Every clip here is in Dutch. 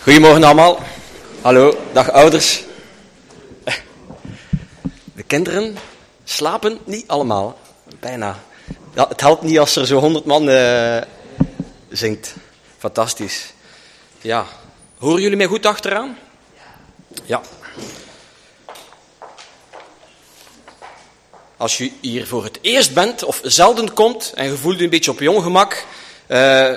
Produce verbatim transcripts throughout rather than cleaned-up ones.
Goedemorgen allemaal. Hallo, dag ouders. De kinderen slapen niet allemaal. Bijna. Ja, het helpt niet als er zo honderd man uh, zingt. Fantastisch. Ja. Horen jullie mij goed achteraan? Ja. Als je hier voor het eerst bent of zelden komt en je voelt je een beetje op je ongemak. Uh,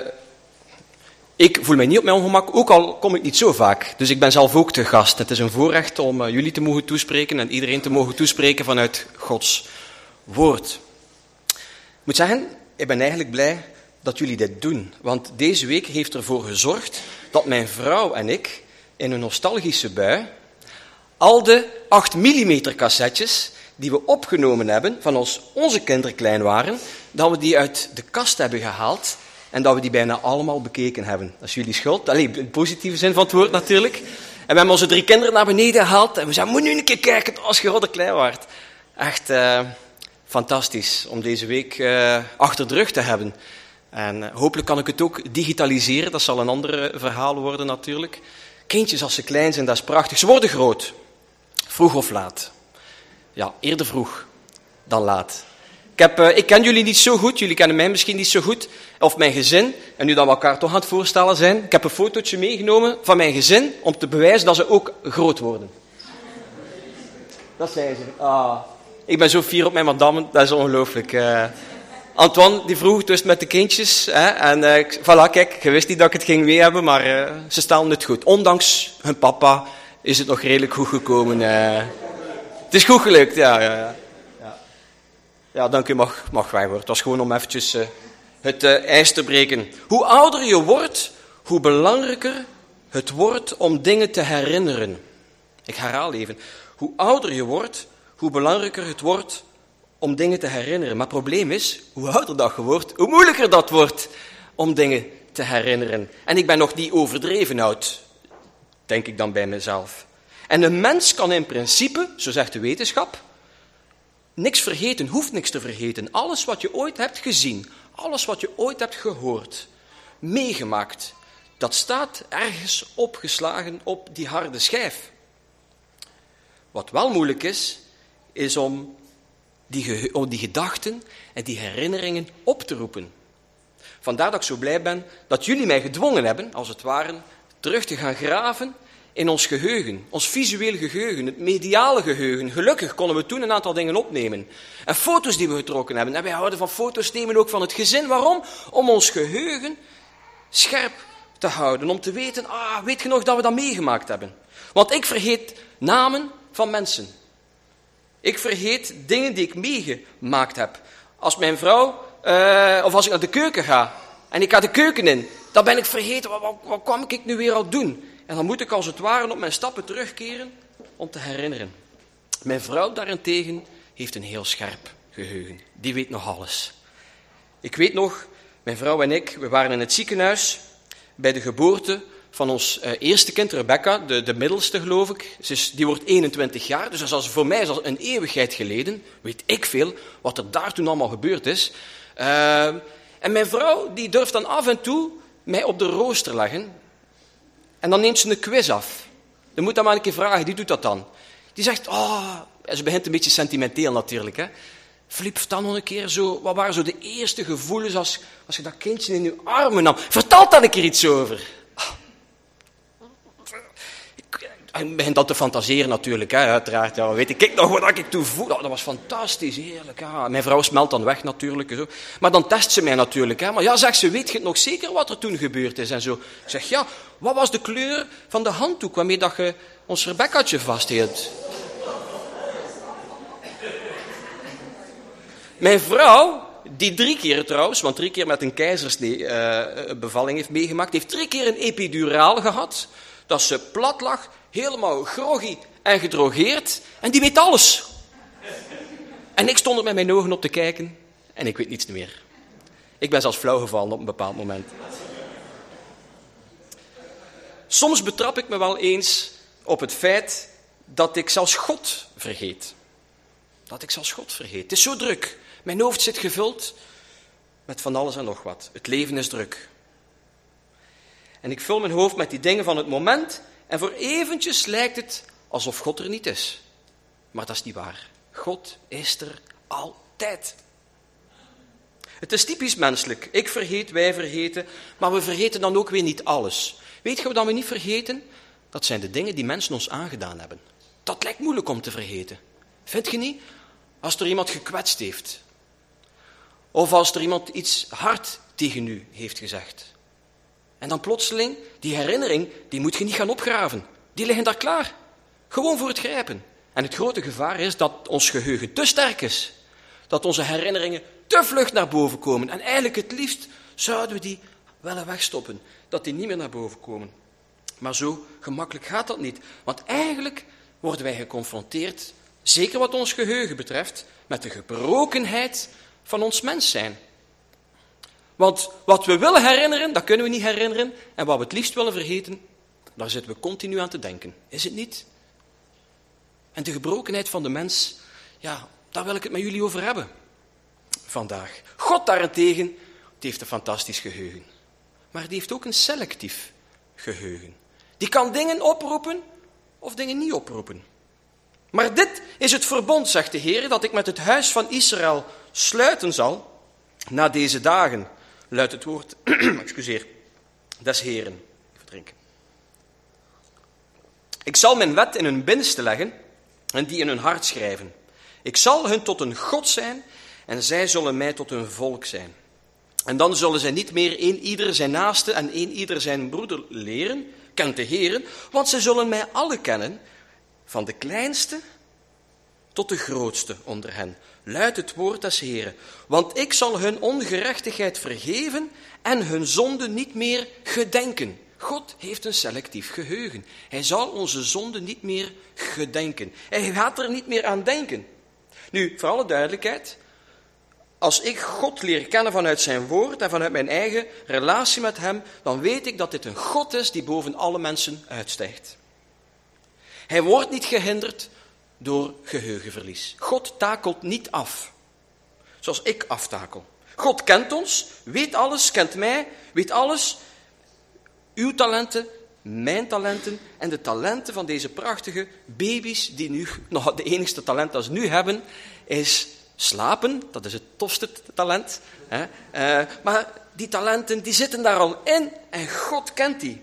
ik voel mij niet op mijn ongemak, ook al kom ik niet zo vaak. Dus ik ben zelf ook te gast. Het is een voorrecht om uh, jullie te mogen toespreken en iedereen te mogen toespreken vanuit Gods woord. Ik moet zeggen, ik ben eigenlijk blij dat jullie dit doen. Want deze week heeft ervoor gezorgd dat mijn vrouw en ik in een nostalgische bui al de acht millimeter cassettes die we opgenomen hebben van als onze kinderen klein waren, dat we die uit de kast hebben gehaald en dat we die bijna allemaal bekeken hebben. Dat is jullie schuld. Allee, in de positieve zin van het woord natuurlijk. En we hebben onze drie kinderen naar beneden gehaald en we zeiden, moet nu een keer kijken als je rodde klein waart. Echt uh, fantastisch om deze week uh, achter de rug te hebben. En uh, hopelijk kan ik het ook digitaliseren. Dat zal een ander uh, verhaal worden natuurlijk. Kindjes als ze klein zijn, dat is prachtig. Ze worden groot. Vroeg of laat. Ja, eerder vroeg dan laat. Ik, heb, uh, ik ken jullie niet zo goed, jullie kennen mij misschien niet zo goed, of mijn gezin, en nu dat we elkaar toch aan het voorstellen zijn, ik heb een fotootje meegenomen van mijn gezin, om te bewijzen dat ze ook groot worden. Dat zei ze. Ah, ik ben zo fier op mijn madame, dat is ongelooflijk. Uh, Antoine, die vroeg dus met de kindjes, hè, en uh, voilà, kijk, je wist niet dat ik het ging mee hebben, maar uh, ze stellen het goed. Ondanks hun papa is het nog redelijk goed gekomen. Uh, het is goed gelukt, ja, ja, ja. Ja, dank u, mag, mag wij worden. Het was gewoon om eventjes uh, het uh, ijs te breken. Hoe ouder je wordt, hoe belangrijker het wordt om dingen te herinneren. Ik herhaal even. Hoe ouder je wordt, hoe belangrijker het wordt om dingen te herinneren. Maar het probleem is, hoe ouder dat je wordt, hoe moeilijker dat wordt om dingen te herinneren. En ik ben nog niet overdreven oud, denk ik dan bij mezelf. En een mens kan in principe, zo zegt de wetenschap, niks vergeten, hoeft niks te vergeten. Alles wat je ooit hebt gezien, alles wat je ooit hebt gehoord, meegemaakt, dat staat ergens opgeslagen op die harde schijf. Wat wel moeilijk is, is om die, ge- om die gedachten en die herinneringen op te roepen. Vandaar dat ik zo blij ben dat jullie mij gedwongen hebben, als het ware, terug te gaan graven in ons geheugen, ons visueel geheugen, het mediale geheugen. Gelukkig konden we toen een aantal dingen opnemen. En foto's die we getrokken hebben. En wij houden van foto's nemen ook van het gezin. Waarom? Om ons geheugen scherp te houden. Om te weten, ah, weet je nog dat we dat meegemaakt hebben? Want ik vergeet namen van mensen. Ik vergeet dingen die ik meegemaakt heb. Als mijn vrouw, uh, of als ik naar de keuken ga, en ik ga de keuken in, dan ben ik vergeten, wat, wat, wat kwam ik nu weer al doen? En dan moet ik als het ware op mijn stappen terugkeren om te herinneren. Mijn vrouw daarentegen heeft een heel scherp geheugen. Die weet nog alles. Ik weet nog, mijn vrouw en ik, we waren in het ziekenhuis bij de geboorte van ons uh, eerste kind, Rebecca, de, de middelste geloof ik. Ze is, die wordt eenentwintig jaar, dus dat is voor mij is dat een eeuwigheid geleden. Weet ik veel wat er daar toen allemaal gebeurd is. Uh, en mijn vrouw die durft dan af en toe mij op de rooster leggen. En dan neemt ze een quiz af. Je moet dat maar een keer vragen, die doet dat dan. Die zegt, oh, en ze begint een beetje sentimenteel natuurlijk. Hè. Filip, vertel nog een keer zo, wat waren zo de eerste gevoelens als, als je dat kindje in je armen nam? Vertel daar een keer iets over. Hij begint dan te fantaseren natuurlijk, hè, uiteraard. Ja, weet ik nog wat ik toen voelde. Oh, dat was fantastisch, heerlijk. Ja. Mijn vrouw smelt dan weg natuurlijk. Zo. Maar dan test ze mij natuurlijk. Hè. Maar ja, zegt ze, weet je nog zeker wat er toen gebeurd is? En zo. Ik zeg, ja, wat was de kleur van de handdoek waarmee dat je ons Rebeccaatje vasthield? Mijn vrouw, die drie keer trouwens, want drie keer met een keizersbevalling uh, heeft meegemaakt, heeft drie keer een epiduraal gehad, dat ze plat lag, helemaal groggy en gedrogeerd, en die weet alles. En ik stond er met mijn ogen op te kijken, en ik weet niets meer. Ik ben zelfs flauw gevallen op een bepaald moment. Soms betrap ik me wel eens op het feit dat ik zelfs God vergeet. Dat ik zelfs God vergeet. Het is zo druk. Mijn hoofd zit gevuld met van alles en nog wat. Het leven is druk. en ik vul mijn hoofd met die dingen van het moment en voor eventjes lijkt het alsof God er niet is. Maar dat is niet waar. God is er altijd. Het is typisch menselijk. Ik vergeet, wij vergeten, maar we vergeten dan ook weer niet alles. Weet je wat we niet vergeten? Dat zijn de dingen die mensen ons aangedaan hebben. Dat lijkt moeilijk om te vergeten. Vind je niet? Als er iemand gekwetst heeft. Of als er iemand iets hard tegen u heeft gezegd. En dan plotseling, die herinnering, die moet je niet gaan opgraven. Die liggen daar klaar. Gewoon voor het grijpen. En het grote gevaar is dat ons geheugen te sterk is. Dat onze herinneringen te vlug naar boven komen. En eigenlijk het liefst zouden we die willen wegstoppen. Dat die niet meer naar boven komen. Maar zo gemakkelijk gaat dat niet. Want eigenlijk worden wij geconfronteerd, zeker wat ons geheugen betreft, met de gebrokenheid van ons mens zijn. Want wat we willen herinneren, dat kunnen we niet herinneren. En wat we het liefst willen vergeten, daar zitten we continu aan te denken. Is het niet? En de gebrokenheid van de mens, ja, daar wil ik het met jullie over hebben vandaag. God daarentegen, die heeft een fantastisch geheugen. Maar die heeft ook een selectief geheugen. Die kan dingen oproepen of dingen niet oproepen. Maar dit is het verbond, zegt de Heer, dat ik met het huis van Israël sluiten zal na deze dagen, luidt het woord, excuseer, des Heeren. Even drinken. Ik zal mijn wet in hun binnenste leggen en die in hun hart schrijven. Ik zal hun tot een God zijn en zij zullen mij tot een volk zijn. En dan zullen zij niet meer een ieder zijn naaste en een ieder zijn broeder leren, kent de Heeren, want zij zullen mij alle kennen, van de kleinste tot de grootste onder hen, luidt het woord des Heeren. Want ik zal hun ongerechtigheid vergeven en hun zonde niet meer gedenken. God heeft een selectief geheugen. Hij zal onze zonde niet meer gedenken. Hij gaat er niet meer aan denken. Nu, voor alle duidelijkheid, als ik God leer kennen vanuit zijn woord en vanuit mijn eigen relatie met hem, dan weet ik dat dit een God is die boven alle mensen uitstijgt. Hij wordt niet gehinderd door geheugenverlies. God takelt niet af, zoals ik aftakel. God kent ons, weet alles, kent mij, weet alles. Uw talenten, mijn talenten en de talenten van deze prachtige baby's, die nu nog de enigste talent dat ze nu hebben, is slapen. Dat is het tofste talent. Hè? Uh, maar die talenten, die zitten daar al in en God kent die.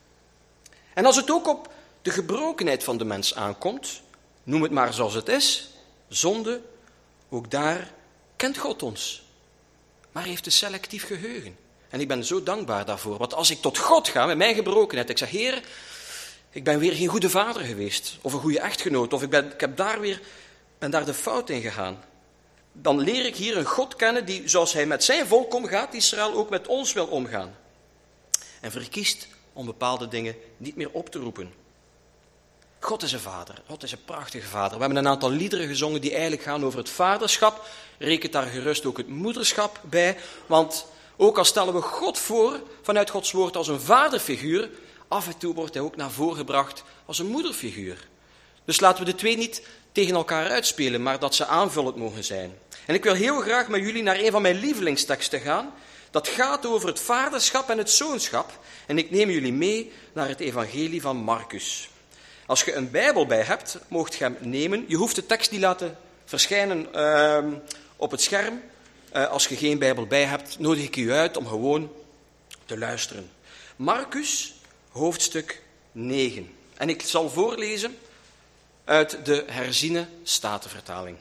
En als het ook op de gebrokenheid van de mens aankomt, noem het maar zoals het is, zonde, ook daar kent God ons. Maar hij heeft een selectief geheugen. En ik ben zo dankbaar daarvoor. Want als ik tot God ga met mijn gebrokenheid, ik zeg, Heer, ik ben weer geen goede vader geweest, of een goede echtgenoot, of ik, ben, ik heb daar weer, ben daar de fout in gegaan. Dan leer ik hier een God kennen die, zoals hij met zijn volk omgaat, Israël ook met ons wil omgaan. En verkiest om bepaalde dingen niet meer op te roepen. God is een vader. God is een prachtige vader. We hebben een aantal liederen gezongen die eigenlijk gaan over het vaderschap. Reken daar gerust ook het moederschap bij. Want ook al stellen we God voor vanuit Gods woord als een vaderfiguur, af en toe wordt hij ook naar voren gebracht als een moederfiguur. Dus laten we de twee niet tegen elkaar uitspelen, maar dat ze aanvullend mogen zijn. En ik wil heel graag met jullie naar een van mijn lievelingsteksten gaan. Dat gaat over het vaderschap en het zoonschap. En ik neem jullie mee naar het evangelie van Marcus. Als je een Bijbel bij hebt, moogt je hem nemen. Je hoeft de tekst niet laten verschijnen uh, op het scherm. Uh, als je geen Bijbel bij hebt, nodig ik u uit om gewoon te luisteren. Marcus, hoofdstuk negen. En ik zal voorlezen uit de herziene statenvertaling.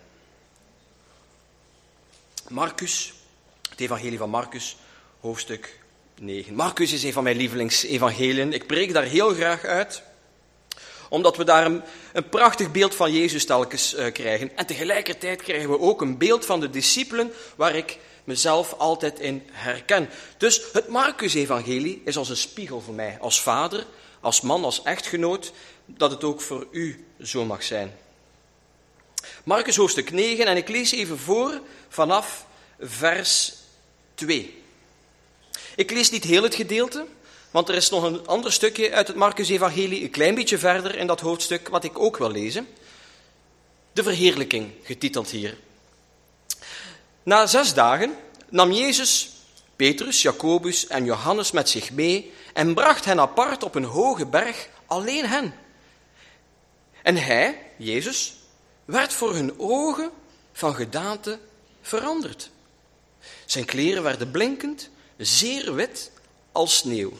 Marcus, het evangelie van Marcus, hoofdstuk negen. Marcus is een van mijn lievelingsevangeliën. Ik preek daar heel graag uit, omdat we daar een, een prachtig beeld van Jezus telkens uh, krijgen. En tegelijkertijd krijgen we ook een beeld van de discipelen waar ik mezelf altijd in herken. Dus het Marcus-evangelie is als een spiegel voor mij, als vader, als man, als echtgenoot, dat het ook voor u zo mag zijn. Marcus hoofdstuk negen, en ik lees even voor vanaf vers twee. Ik lees niet heel het gedeelte, want er is nog een ander stukje uit het Marcus-evangelie, een klein beetje verder in dat hoofdstuk, wat ik ook wil lezen. De verheerlijking, getiteld hier. Na zes dagen nam Jezus Petrus, Jacobus en Johannes met zich mee en bracht hen apart op een hoge berg, alleen hen. En hij, Jezus, werd voor hun ogen van gedaante veranderd. Zijn kleren werden blinkend, zeer wit als sneeuw.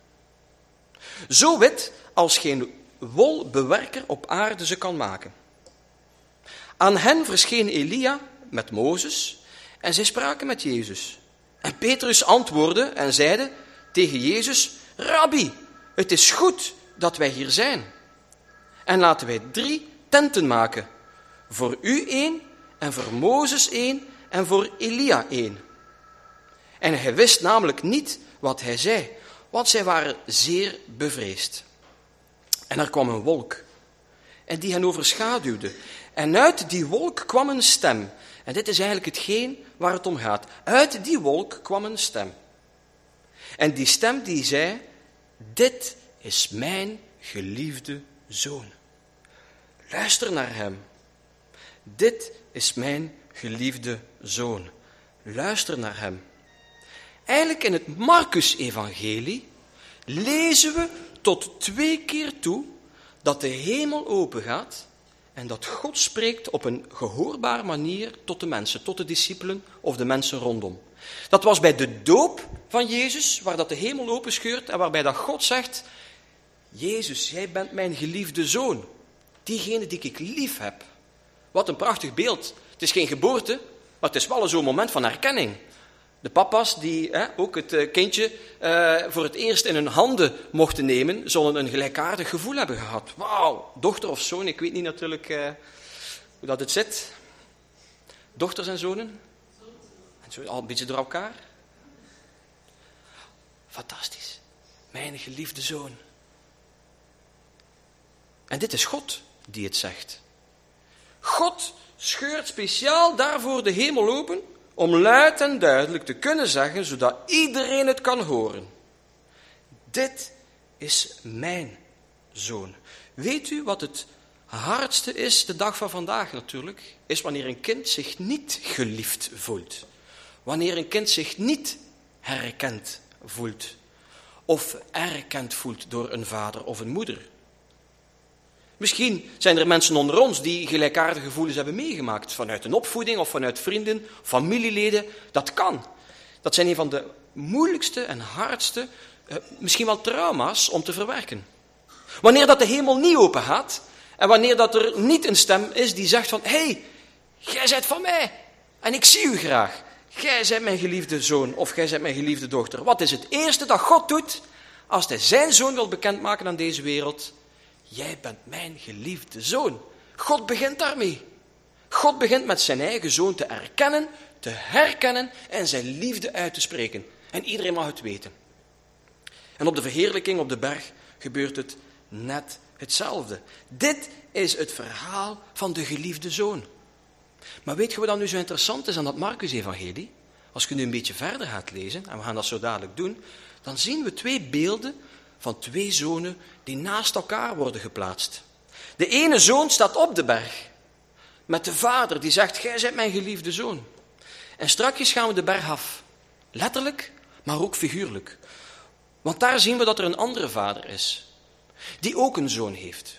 Zo wit als geen wolbewerker op aarde ze kan maken. Aan hen verscheen Elia met Mozes en zij spraken met Jezus. En Petrus antwoordde en zeide tegen Jezus: Rabbi, het is goed dat wij hier zijn. En laten wij drie tenten maken. Voor u één, en voor Mozes één, en voor Elia één. En hij wist namelijk niet wat hij zei, want zij waren zeer bevreesd. En er kwam een wolk, en die hen overschaduwde. En uit die wolk kwam een stem. En dit is eigenlijk hetgeen waar het om gaat. Uit die wolk kwam een stem. En die stem die zei: dit is mijn geliefde zoon. Luister naar hem. Dit is mijn geliefde zoon. Luister naar hem. Eigenlijk in het Markus-evangelie lezen we tot twee keer toe dat de hemel opengaat en dat God spreekt op een gehoorbare manier tot de mensen, tot de discipelen of de mensen rondom. Dat was bij de doop van Jezus, waar dat de hemel openscheurt en waarbij dat God zegt: Jezus, jij bent mijn geliefde zoon, diegene die ik lief heb. Wat een prachtig beeld. Het is geen geboorte, maar het is wel zo'n moment van herkenning. De papa's die hè, ook het kindje uh, voor het eerst in hun handen mochten nemen, zullen een gelijkaardig gevoel hebben gehad. Wauw, dochter of zoon, ik weet niet natuurlijk uh, hoe dat het zit. Dochters en zonen? En zo, al een beetje door elkaar. Fantastisch. Mijn geliefde zoon. En dit is God die het zegt. God scheurt speciaal daarvoor de hemel open, om luid en duidelijk te kunnen zeggen, zodat iedereen het kan horen. Dit is mijn zoon. Weet u wat het hardste is, de dag van vandaag natuurlijk, is wanneer een kind zich niet geliefd voelt. Wanneer een kind zich niet herkend voelt. Of erkend voelt door een vader of een moeder. Misschien zijn er mensen onder ons die gelijkaardige gevoelens hebben meegemaakt. Vanuit een opvoeding of vanuit vrienden, familieleden. Dat kan. Dat zijn een van de moeilijkste en hardste, misschien wel trauma's om te verwerken. Wanneer dat de hemel niet open gaat. En wanneer dat er niet een stem is die zegt van: hé, hey, jij bent van mij. En ik zie u graag. Jij bent mijn geliefde zoon of jij bent mijn geliefde dochter. Wat is het eerste dat God doet als hij zijn zoon wil bekendmaken aan deze wereld? Jij bent mijn geliefde zoon. God begint daarmee. God begint met zijn eigen zoon te erkennen, te herkennen en zijn liefde uit te spreken. En iedereen mag het weten. En op de verheerlijking op de berg gebeurt het net hetzelfde. Dit is het verhaal van de geliefde zoon. Maar weet je wat dan nu zo interessant is aan dat Markus-evangelie? Als je nu een beetje verder gaat lezen, en we gaan dat zo dadelijk doen, dan zien we twee beelden van twee zonen die naast elkaar worden geplaatst. De ene zoon staat op de berg, met de vader die zegt: jij bent mijn geliefde zoon. En strakjes gaan we de berg af. Letterlijk, maar ook figuurlijk. Want daar zien we dat er een andere vader is, die ook een zoon heeft.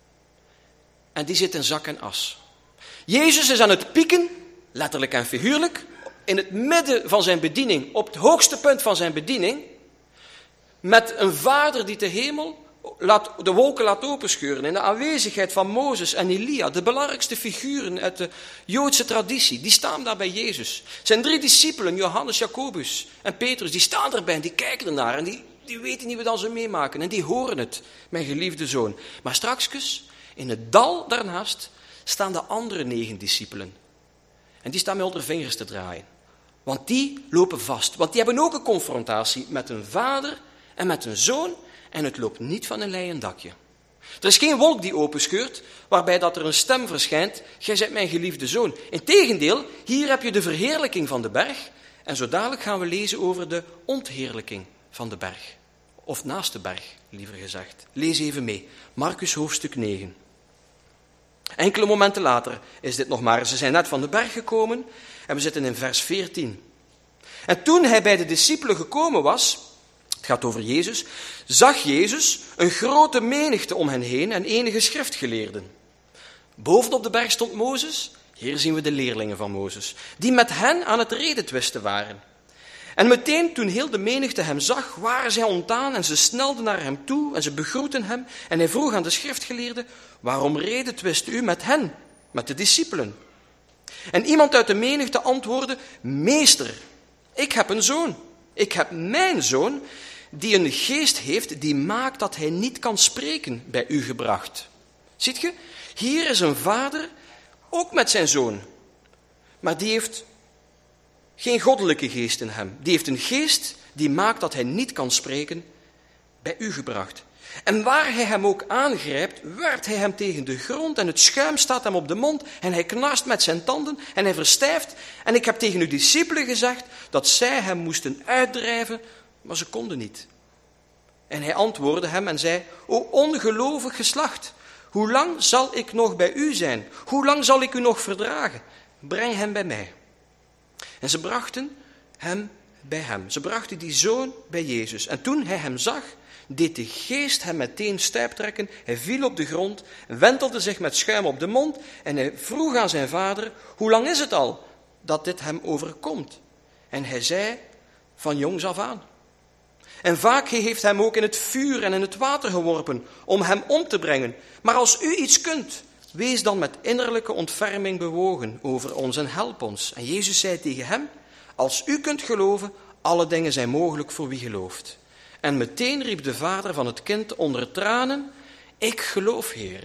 En die zit in zak en as. Jezus is aan het pieken, letterlijk en figuurlijk, in het midden van zijn bediening, op het hoogste punt van zijn bediening, met een vader die de hemel, laat, de wolken laat openscheuren, in de aanwezigheid van Mozes en Elia, de belangrijkste figuren uit de Joodse traditie, die staan daar bij Jezus. Zijn drie discipelen, Johannes, Jacobus en Petrus, die staan erbij en die kijken ernaar en die, die weten niet wat ze meemaken en die horen het, mijn geliefde zoon. Maar strakjes, in het dal daarnaast, staan de andere negen discipelen. En die staan met hun vingers te draaien. Want die lopen vast. Want die hebben ook een confrontatie met een vader en met een zoon. En het loopt niet van een leien dakje. Er is geen wolk die openscheurt, waarbij dat er een stem verschijnt: jij bent mijn geliefde zoon. Integendeel, hier heb je de verheerlijking van de berg. En zo dadelijk gaan we lezen over de ontheerlijking van de berg. Of naast de berg, liever gezegd. Lees even mee. Markus hoofdstuk negen. Enkele momenten later is dit nog maar. Ze zijn net van de berg gekomen en we zitten in vers veertien. En toen hij bij de discipelen gekomen was, het gaat over Jezus, zag Jezus een grote menigte om hen heen en enige schriftgeleerden. Bovenop de berg stond Mozes, hier zien we de leerlingen van Mozes, die met hen aan het redetwisten waren. En meteen toen heel de menigte hem zag, waren zij ontdaan en ze snelden naar hem toe en ze begroetten hem. En hij vroeg aan de schriftgeleerden, waarom redetwist u met hen, met de discipelen? En iemand uit de menigte antwoordde, meester, ik heb een zoon. Ik heb mijn zoon, die een geest heeft, die maakt dat hij niet kan spreken, bij u gebracht. Ziet je, hier is een vader, ook met zijn zoon. Maar die heeft geen goddelijke geest in hem. Die heeft een geest die maakt dat hij niet kan spreken, bij u gebracht. En waar hij hem ook aangrijpt, werpt hij hem tegen de grond en het schuim staat hem op de mond en hij knarst met zijn tanden en hij verstijft. En ik heb tegen uw discipelen gezegd dat zij hem moesten uitdrijven, maar ze konden niet. En hij antwoordde hem en zei, o ongelovig geslacht, hoe lang zal ik nog bij u zijn? Hoe lang zal ik u nog verdragen? Breng hem bij mij. En ze brachten hem bij hem. Ze brachten die zoon bij Jezus. En toen hij hem zag, deed de geest hem meteen stijf trekken. Hij viel op de grond, wentelde zich met schuim op de mond en hij vroeg aan zijn vader, hoe lang is het al dat dit hem overkomt? En hij zei, van jongs af aan. En vaak heeft hem ook in het vuur en in het water geworpen om hem om te brengen. Maar als u iets kunt, wees dan met innerlijke ontferming bewogen over ons en help ons. En Jezus zei tegen hem, als u kunt geloven, alle dingen zijn mogelijk voor wie gelooft. En meteen riep de vader van het kind onder tranen, ik geloof, Heere.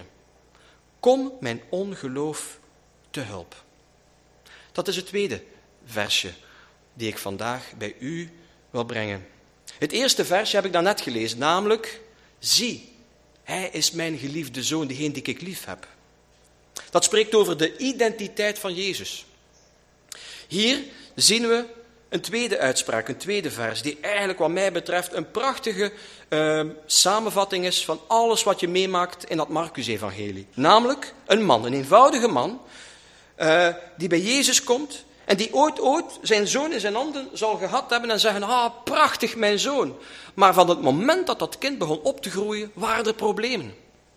Kom mijn ongeloof te hulp. Dat is het tweede versje die ik vandaag bij u wil brengen. Het eerste versje heb ik daarnet gelezen, namelijk, zie, hij is mijn geliefde zoon, degene die ik lief heb. Dat spreekt over de identiteit van Jezus. Hier zien we een tweede uitspraak, een tweede vers, die eigenlijk wat mij betreft een prachtige uh, samenvatting is van alles wat je meemaakt in dat Marcus-evangelie. Namelijk een man, een eenvoudige man, uh, die bij Jezus komt en die ooit, ooit zijn zoon in zijn handen zal gehad hebben en zeggen, ah, prachtig mijn zoon. Maar van het moment dat dat kind begon op te groeien, waren er problemen.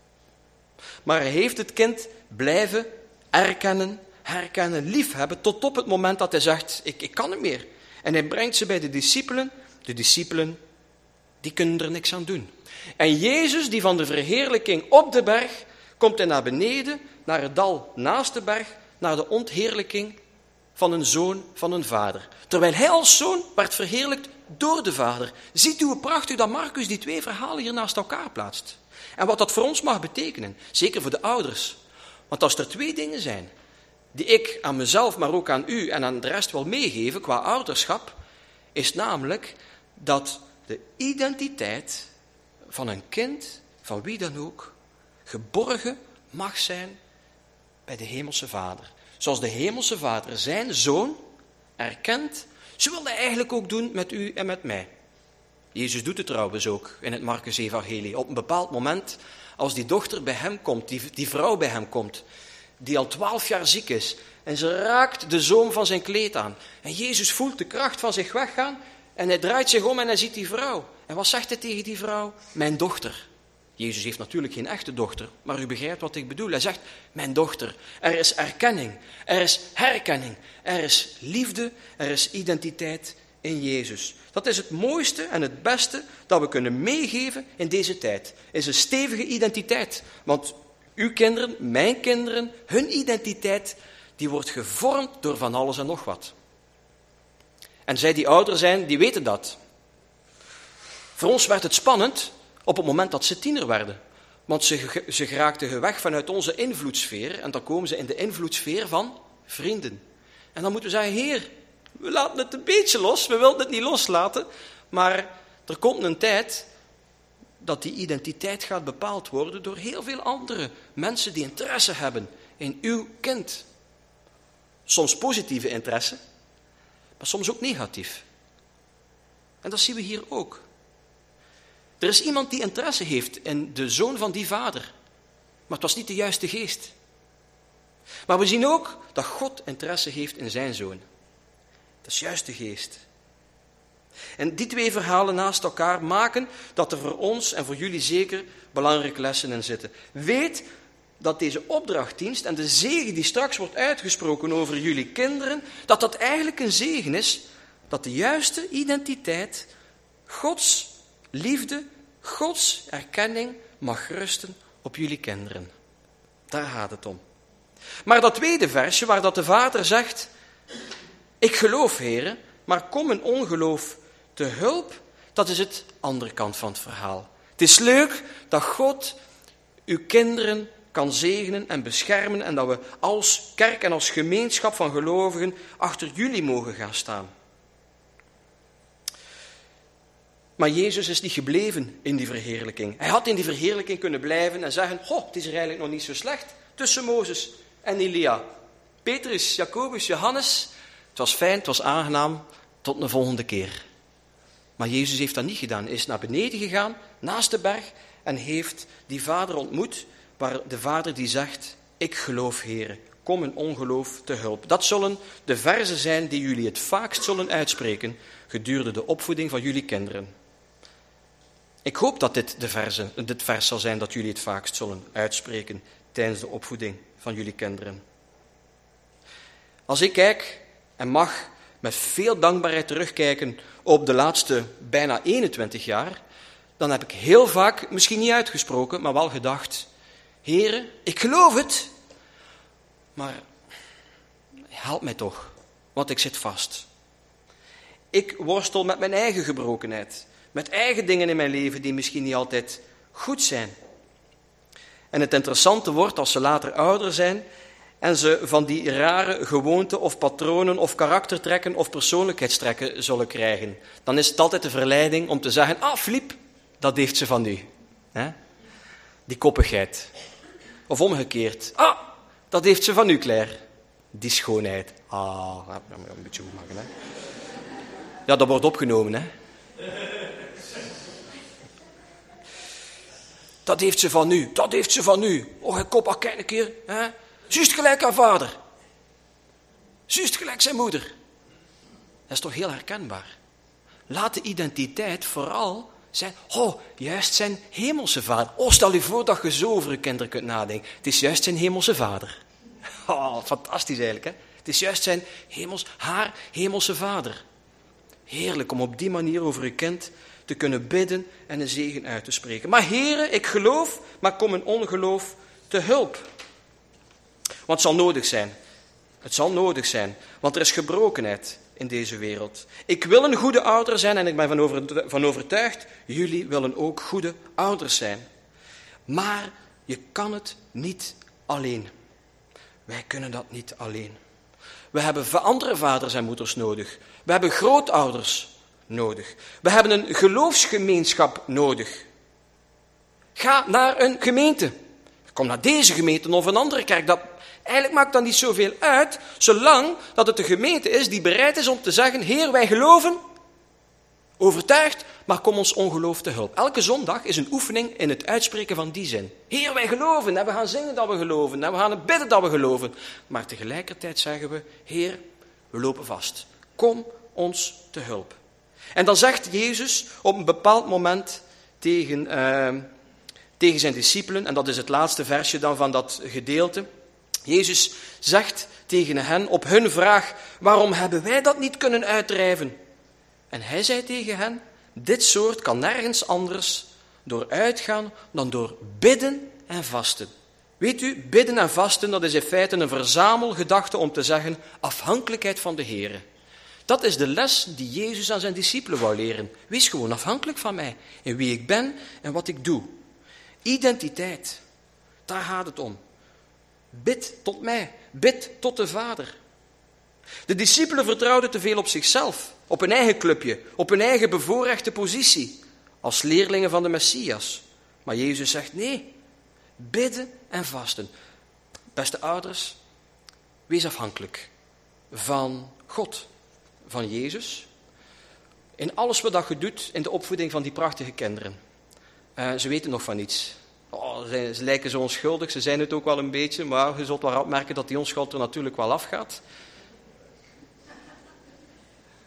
Maar hij heeft het kind blijven erkennen, herkennen, liefhebben, tot op het moment dat hij zegt, ik, ik kan het meer. En hij brengt ze bij de discipelen. De discipelen, die kunnen er niks aan doen. En Jezus, die van de verheerlijking op de berg, komt hij naar beneden, naar het dal naast de berg, naar de ontheerlijking van een zoon van een vader. Terwijl hij als zoon werd verheerlijkt door de vader. Ziet u hoe prachtig dat Marcus die twee verhalen hier naast elkaar plaatst. En wat dat voor ons mag betekenen, zeker voor de ouders. Want als er twee dingen zijn die ik aan mezelf, maar ook aan u en aan de rest wil meegeven qua ouderschap, is namelijk dat de identiteit van een kind, van wie dan ook, geborgen mag zijn bij de hemelse Vader. Zoals de hemelse Vader zijn zoon erkent, zo wil hij eigenlijk ook doen met u en met mij. Jezus doet het trouwens ook in het Marcus-evangelie. Op een bepaald moment, als die dochter bij hem komt, die, die vrouw bij hem komt, die al twaalf jaar ziek is, en ze raakt de zoom van zijn kleed aan. En Jezus voelt de kracht van zich weggaan, en hij draait zich om en hij ziet die vrouw. En wat zegt hij tegen die vrouw? Mijn dochter. Jezus heeft natuurlijk geen echte dochter, maar u begrijpt wat ik bedoel. Hij zegt, mijn dochter, er is erkenning, er is herkenning, er is liefde, er is identiteit in Jezus. Dat is het mooiste en het beste dat we kunnen meegeven in deze tijd. Is een stevige identiteit. Want uw kinderen, mijn kinderen, hun identiteit, die wordt gevormd door van alles en nog wat. En zij die ouder zijn, die weten dat. Voor ons werd het spannend op het moment dat ze tiener werden. Want ze, ze geraakten weg vanuit onze invloedssfeer en dan komen ze in de invloedssfeer van vrienden. En dan moeten we zeggen, Heer, we laten het een beetje los, we willen het niet loslaten, maar er komt een tijd dat die identiteit gaat bepaald worden door heel veel andere mensen die interesse hebben in uw kind. Soms positieve interesse, maar soms ook negatief. En dat zien we hier ook. Er is iemand die interesse heeft in de zoon van die vader, maar het was niet de juiste geest. Maar we zien ook dat God interesse heeft in zijn zoon. Dat is juist de geest. En die twee verhalen naast elkaar maken dat er voor ons en voor jullie zeker belangrijke lessen in zitten. Weet dat deze opdrachtdienst en de zegen die straks wordt uitgesproken over jullie kinderen, dat dat eigenlijk een zegen is, dat de juiste identiteit, Gods liefde, Gods erkenning mag rusten op jullie kinderen. Daar gaat het om. Maar dat tweede versje, waar dat de vader zegt, ik geloof, Heere, maar kom in ongeloof te hulp, dat is het andere kant van het verhaal. Het is leuk dat God uw kinderen kan zegenen en beschermen en dat we als kerk en als gemeenschap van gelovigen achter jullie mogen gaan staan. Maar Jezus is niet gebleven in die verheerlijking. Hij had in die verheerlijking kunnen blijven en zeggen, goh, het is er eigenlijk nog niet zo slecht tussen Mozes en Elia. Petrus, Jacobus, Johannes, het was fijn, het was aangenaam, tot een volgende keer. Maar Jezus heeft dat niet gedaan. Hij is naar beneden gegaan, naast de berg, en heeft die vader ontmoet, waar de vader die zegt, ik geloof, Heere, kom in ongeloof te hulp. Dat zullen de verzen zijn die jullie het vaakst zullen uitspreken gedurende de opvoeding van jullie kinderen. Ik hoop dat dit, de verse, dit vers zal zijn dat jullie het vaakst zullen uitspreken tijdens de opvoeding van jullie kinderen. Als ik kijk en mag met veel dankbaarheid terugkijken op de laatste bijna eenentwintig jaar, dan heb ik heel vaak, misschien niet uitgesproken, maar wel gedacht, Heere, ik geloof het, maar help mij toch, want ik zit vast. Ik worstel met mijn eigen gebrokenheid, met eigen dingen in mijn leven die misschien niet altijd goed zijn. En het interessante wordt als ze later ouder zijn en ze van die rare gewoonten of patronen of karaktertrekken of persoonlijkheidstrekken zullen krijgen. Dan is het altijd de verleiding om te zeggen, ah, Filip, dat heeft ze van u. He? Die koppigheid. Of omgekeerd, ah, dat heeft ze van u, Claire. Die schoonheid. Ah, dat moet een beetje goed maken, hè. Ja, dat wordt opgenomen, hè. Dat heeft ze van u, dat heeft ze van u. Oh, kop, ah, kijk een keer, hè. Juist gelijk haar vader. Juist gelijk zijn moeder. Dat is toch heel herkenbaar. Laat de identiteit vooral zijn, oh, juist zijn hemelse vader. Oh, stel je voor dat je zo over je kinderen kunt nadenken. Het is juist zijn hemelse vader. Oh, fantastisch eigenlijk, hè. Het is juist zijn hemels, haar hemelse vader. Heerlijk om op die manier over je kind te kunnen bidden en een zegen uit te spreken. Maar Heere, ik geloof, maar kom in ongeloof te hulp. Want het zal nodig zijn. Het zal nodig zijn, want er is gebrokenheid in deze wereld. Ik wil een goede ouder zijn en ik ben van, over, van overtuigd, jullie willen ook goede ouders zijn. Maar je kan het niet alleen. Wij kunnen dat niet alleen. We hebben andere vaders en moeders nodig. We hebben grootouders nodig. We hebben een geloofsgemeenschap nodig. Ga naar een gemeente. Kom naar deze gemeente of een andere kerk. Dat, eigenlijk maakt dat niet zoveel uit, zolang dat het een gemeente is die bereid is om te zeggen, Heer, wij geloven, overtuigd, maar kom ons ongeloof te hulp. Elke zondag is een oefening in het uitspreken van die zin. Heer, wij geloven, en we gaan zingen dat we geloven, en we gaan bidden dat we geloven. Maar tegelijkertijd zeggen we, Heer, we lopen vast. Kom ons te hulp. En dan zegt Jezus op een bepaald moment tegen, uh, tegen zijn discipelen, en dat is het laatste versje dan van dat gedeelte. Jezus zegt tegen hen op hun vraag, waarom hebben wij dat niet kunnen uitdrijven? En hij zei tegen hen, dit soort kan nergens anders door uitgaan dan door bidden en vasten. Weet u, bidden en vasten, dat is in feite een verzamelgedachte om te zeggen, afhankelijkheid van de Heere. Dat is de les die Jezus aan zijn discipelen wou leren. Wees gewoon afhankelijk van mij, in wie ik ben en wat ik doe. Identiteit, daar gaat het om. Bid tot mij, bid tot de Vader. De discipelen vertrouwden te veel op zichzelf, op hun eigen clubje, op hun eigen bevoorrechte positie, als leerlingen van de Messias. Maar Jezus zegt nee, bidden en vasten. Beste ouders, wees afhankelijk van God, van Jezus, in alles wat je doet in de opvoeding van die prachtige kinderen. Uh, ze weten nog van niets. Oh, ze, ze lijken zo onschuldig, ze zijn het ook wel een beetje, maar je zult wel opmerken dat die onschuld er natuurlijk wel afgaat.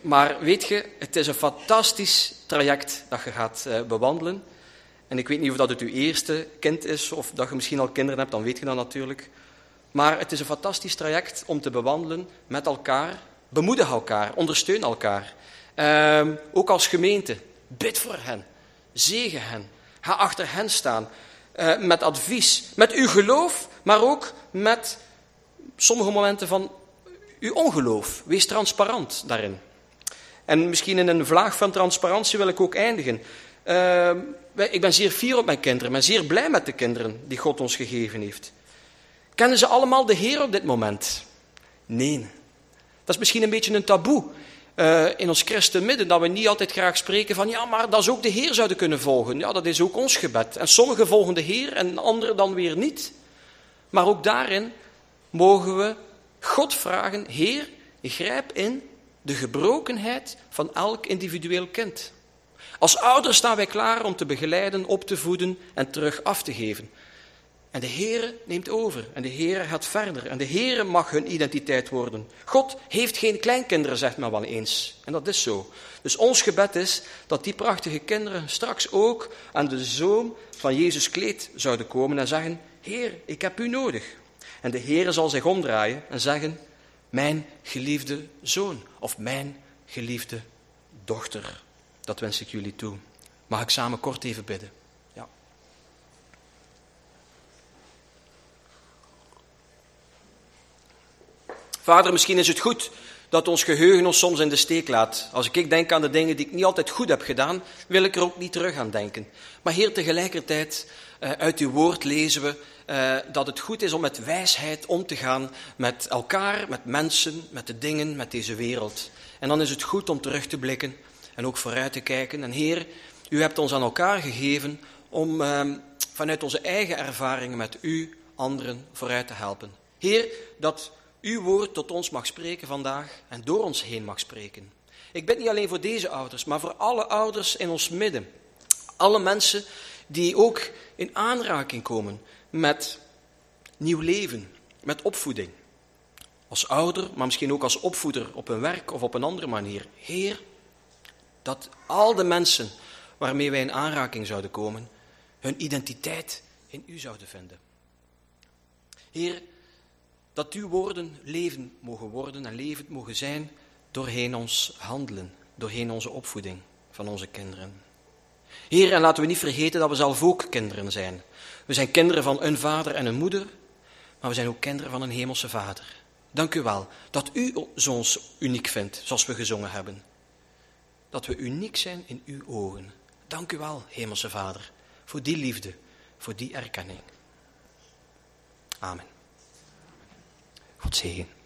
Maar weet je, het is een fantastisch traject dat je gaat uh, bewandelen. En ik weet niet of dat het uw eerste kind is, of dat je misschien al kinderen hebt, dan weet je dat natuurlijk. Maar het is een fantastisch traject om te bewandelen met elkaar. Bemoedig elkaar, ondersteun elkaar. Uh, ook als gemeente, bid voor hen, zegen hen, ga achter hen staan. Uh, met advies, met uw geloof, maar ook met sommige momenten van uw ongeloof. Wees transparant daarin. En misschien in een vlaag van transparantie wil ik ook eindigen. Uh, ik ben zeer fier op mijn kinderen, ik ben zeer blij met de kinderen die God ons gegeven heeft. Kennen ze allemaal de Heer op dit moment? Nee. Dat is misschien een beetje een taboe uh, in ons christenmidden, dat we niet altijd graag spreken van ja, maar dat is ook de Heer zouden kunnen volgen. Ja, dat is ook ons gebed. En sommigen volgen de Heer en anderen dan weer niet. Maar ook daarin mogen we God vragen, Heer, grijp in de gebrokenheid van elk individueel kind. Als ouders staan wij klaar om te begeleiden, op te voeden en terug af te geven. En de Heere neemt over en de Heere gaat verder en de Heere mag hun identiteit worden. God heeft geen kleinkinderen, zegt men wel eens. En dat is zo. Dus ons gebed is dat die prachtige kinderen straks ook aan de zoom van Jezus kleed zouden komen en zeggen, Heer, ik heb u nodig. En de Heere zal zich omdraaien en zeggen, mijn geliefde zoon of mijn geliefde dochter. Dat wens ik jullie toe. Mag ik samen kort even bidden? Ja. Vader, misschien is het goed dat ons geheugen ons soms in de steek laat. Als ik denk aan de dingen die ik niet altijd goed heb gedaan, wil ik er ook niet terug aan denken. Maar Heer, tegelijkertijd, uh, uit uw woord lezen we uh, dat het goed is om met wijsheid om te gaan met elkaar, met mensen, met de dingen, met deze wereld. En dan is het goed om terug te blikken en ook vooruit te kijken. En Heer, u hebt ons aan elkaar gegeven om uh, vanuit onze eigen ervaringen met u anderen vooruit te helpen. Heer, dat uw woord tot ons mag spreken vandaag en door ons heen mag spreken. Ik bid niet alleen voor deze ouders, maar voor alle ouders in ons midden. Alle mensen die ook in aanraking komen met nieuw leven, met opvoeding. Als ouder, maar misschien ook als opvoeder op hun werk of op een andere manier. Heer, dat al de mensen waarmee wij in aanraking zouden komen, hun identiteit in u zouden vinden. Heer, dat uw woorden leven mogen worden en levend mogen zijn doorheen ons handelen, doorheen onze opvoeding van onze kinderen. Heer, en laten we niet vergeten dat we zelf ook kinderen zijn. We zijn kinderen van een vader en een moeder, maar we zijn ook kinderen van een hemelse vader. Dank u wel dat u ons uniek vindt, zoals we gezongen hebben. Dat we uniek zijn in uw ogen. Dank u wel, hemelse vader, voor die liefde, voor die erkenning. Amen. God zegen.